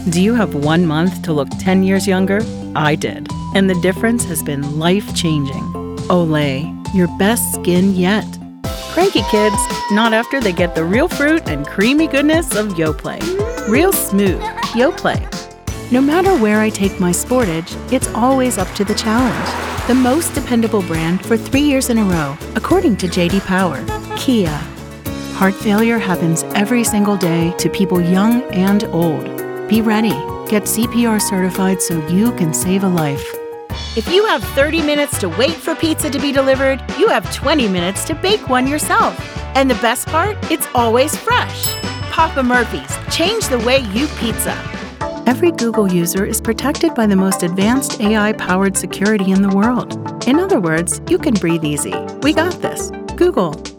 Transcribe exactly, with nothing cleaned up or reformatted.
Do you have one month to look ten years younger? I did. And the difference has been life-changing. Olay, your best skin yet. Cranky kids, not after they get the real fruit and creamy goodness of Yoplait. Real smooth, Yoplait. No matter where I take my Sportage, it's always up to the challenge. The most dependable brand for three years in a row, according to J D Power. Kia. Heart failure happens every single day to people young and old. Be ready. Get C P R certified so you can save a life. If you have thirty minutes to wait for pizza to be delivered, you have twenty minutes to bake one yourself. And the best part? It's always fresh. Papa Murphy's. Change the way you pizza. Every Google user is protected by the most advanced A I-powered security in the world. In other words, you can breathe easy. We got this. Google.